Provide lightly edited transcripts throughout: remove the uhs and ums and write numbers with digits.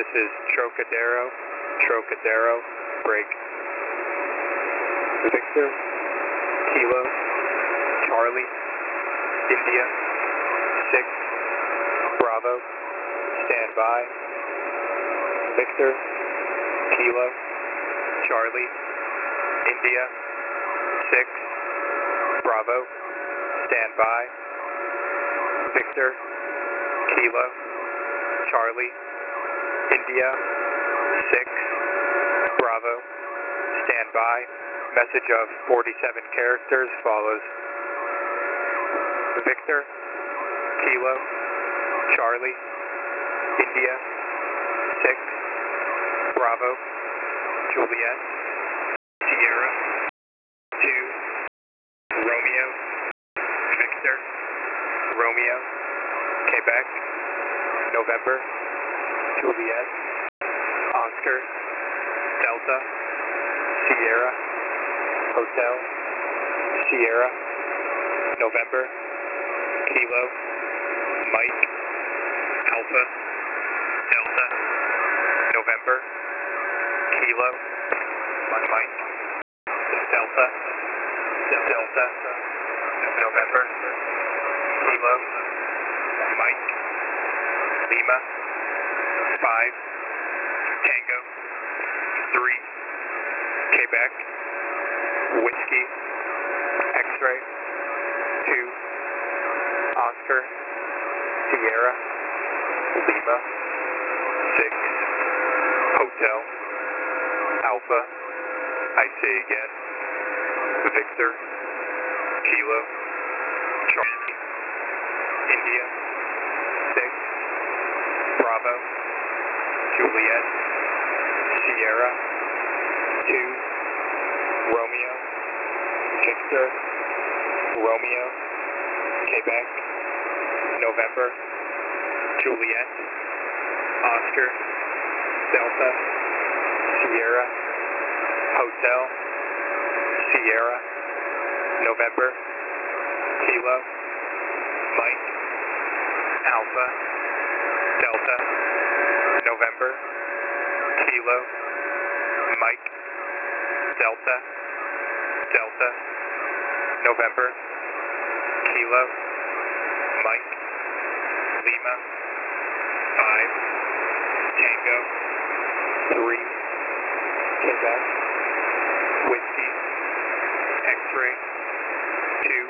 This is Trocadero, break. Victor, Kilo, Charlie, India, 6, Bravo, stand by. Victor, Kilo, Charlie, India, 6, Bravo, stand by. Victor, Kilo, Charlie, India, 6, Bravo, stand by. Message of 47 characters follows. Victor, Kilo, Charlie, India, 6, Bravo, Juliet, Sierra, 2, Romeo, Victor, Romeo, Quebec, November, Juliet, Oscar, Delta, Sierra, Hotel, Sierra, November, Kilo, Mike, Alpha, Delta, November, Kilo, Mike, Delta, Delta, November, Kilo, Mike, Lima, 5, Tango, 3, Quebec, Whiskey, X-Ray, 2, Oscar, Sierra, Lima, 6, Hotel, Alpha, I say again, Victor, Kilo, Charlie, India, 6, Bravo, Juliet, Sierra, 2, Romeo, Victor, Romeo, Quebec, November, Juliet, Oscar, Delta, Sierra, Hotel, Sierra, November, Kilo, Mike, Alpha, Delta, November, Kilo, Mike, Delta, Delta, November, Kilo, Mike, Lima, 5, Tango, 3, Quebec, Whiskey, X-Ray, 2,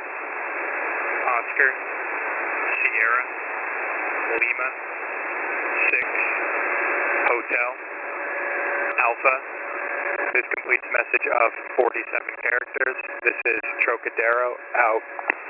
Oscar, Sierra, Lima, 6, Hotel, Alpha. This completes message of 47 characters. This is Trocadero out.